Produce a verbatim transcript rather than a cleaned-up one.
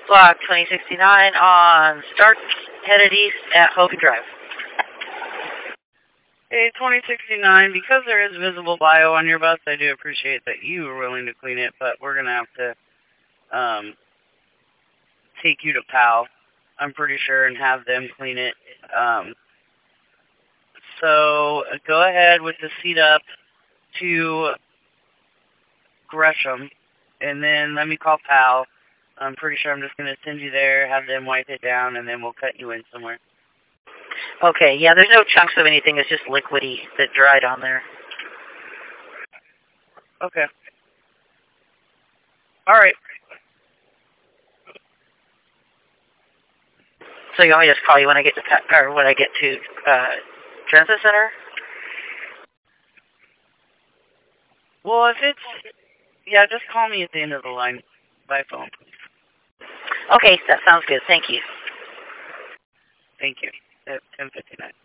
Block twenty sixty-nine on Stark, headed east at Hogan Drive. Hey, twenty sixty-nine, because there is visible bio on your bus, I do appreciate that you are willing to clean it, but we're going to have to um, take you to P A L, I'm pretty sure, and have them clean it. Um, so go ahead with the seat up to Gresham, and then let me call P A L. I'm pretty sure I'm just going to send you there, have them wipe it down, and then we'll cut you in somewhere. Okay, yeah, there's no chunks of anything. It's just liquidy that dried on there. Okay. All right. So you want me to just call you when I get to or when I get to uh, Transit Center? Well, if it's yeah, just call me at the end of the line by phone, please. Okay, that sounds good. Thank you. Thank you. At ten fifty-nine.